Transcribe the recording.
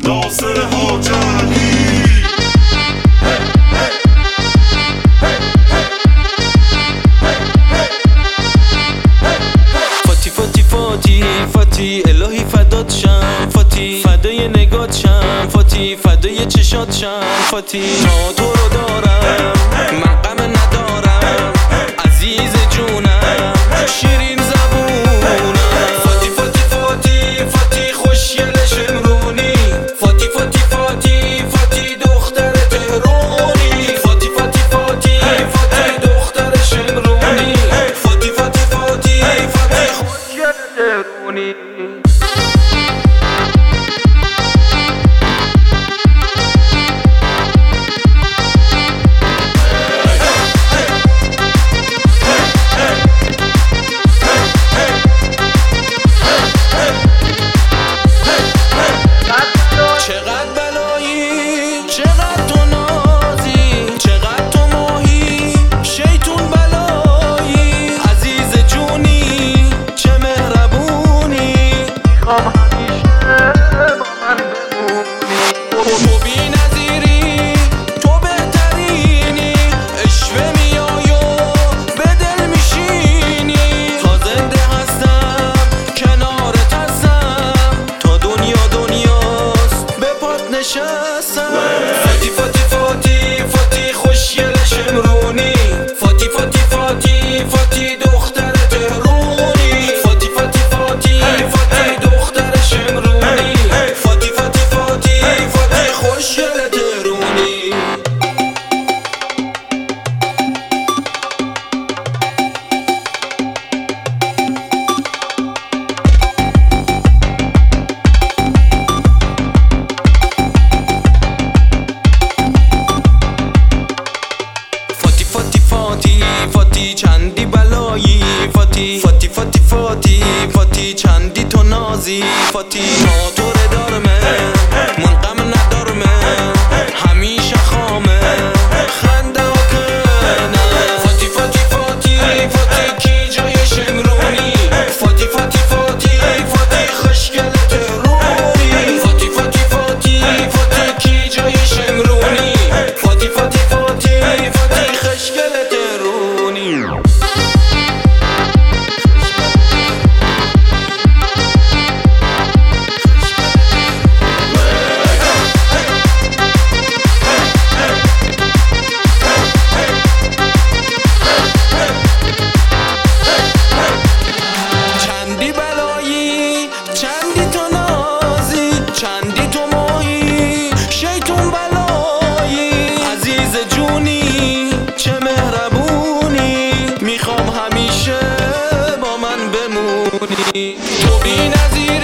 ناصر حاجلی. فاتی الهی فدات شم، فاتی فدای نگات شم، فاتی فدای چشات شم، فاتی تا تو رو دارم من غم ندارم، عزیز جونم شیرین زبونم. فاتی فاتی فاتی فاتی خوشگل شمرونی، فاتی فاتی فاتی فاتی دختر تهرونی، فاتی فاتی فاتی فاتی دختر شمرونی، فاتی فاتی فاتی فاتی خوشگل تهرونی. تو بی نظیری، تو بهترینی، عشوه میای و به دل میشینی. تا زنده هستم کنارت هستم، تا دنیا دنیاست به پات نشستم. فاتی فاتی فاتی فاتی خوشگل شمرونی، فاتی فاتی فاتی فاتی دختر تهرونی، فاتی فاتی فاتی فاتی دختر شمرونی، فاتی فاتی فاتی فاتی خوشگل تهرونی. فاتی فاتی فاتی فاتی چندی بلایی، فاتی فاتی فاتی فاتی فاتی چندی تو نازی، فاتی تا تو ردارمه من غم ندارمه، همیشه خامه خنده و کنه. فاتی فاتی فاتی فاتی کی جای شمرونی، فاتی فاتی فاتی فاتی خوشگل تهرونی، فاتی فاتی فاتی فاتی کی جای شمرونی، فاتی فاتی فاتی فاتی خوشگل تهرونی. چندی بلایی، چندی تو نازی، چندی تو ماهی، شیطون بلایی، عزیز جونی چه مهربونی، میخوام همیشه با من بمونی. تو بی نظیری